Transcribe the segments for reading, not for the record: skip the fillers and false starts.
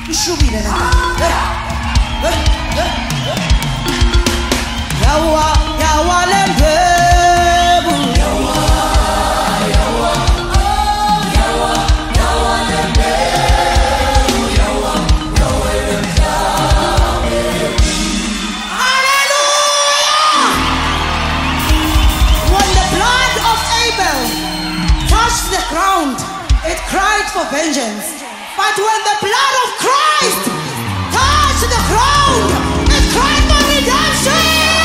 Shubile na Yawa Yawa lembebu Yawa Yawa Yawa Yawa lembebu Yawa Yawa lembebu. Hallelujah! When the blood of Abel touched the ground, it cried for vengeance. But when the blood of Christ touched the ground, it cried for redemption.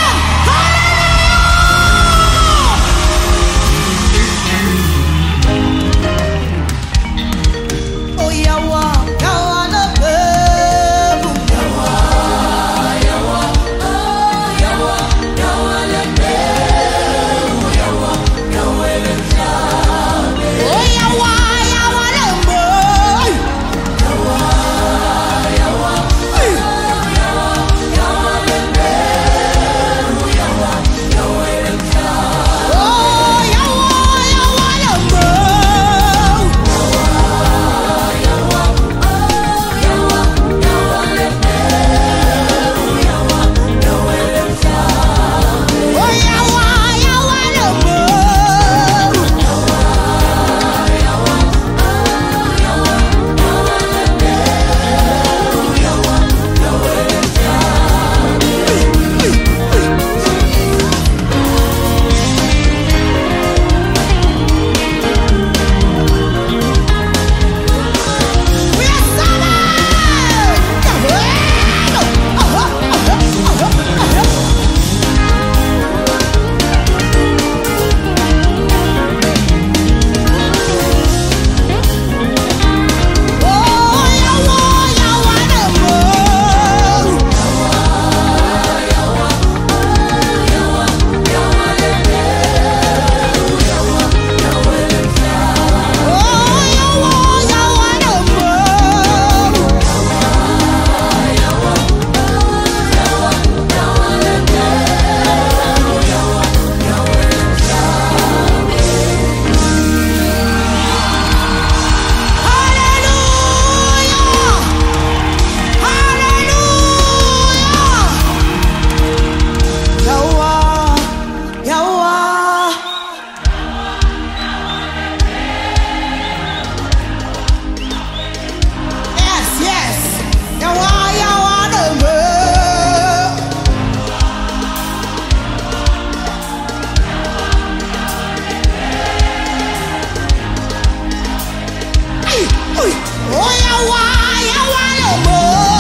Hallelujah! Oh, Yawa, Yawa, Lebebu. Yawa, Yawa, oh, Yawa, Yawa, Lebebu. Yawa, Yawa, Lebebu. Oh, Yawa, Yawa, Lebebu. Oh, Yawa, Yawa, Yawa.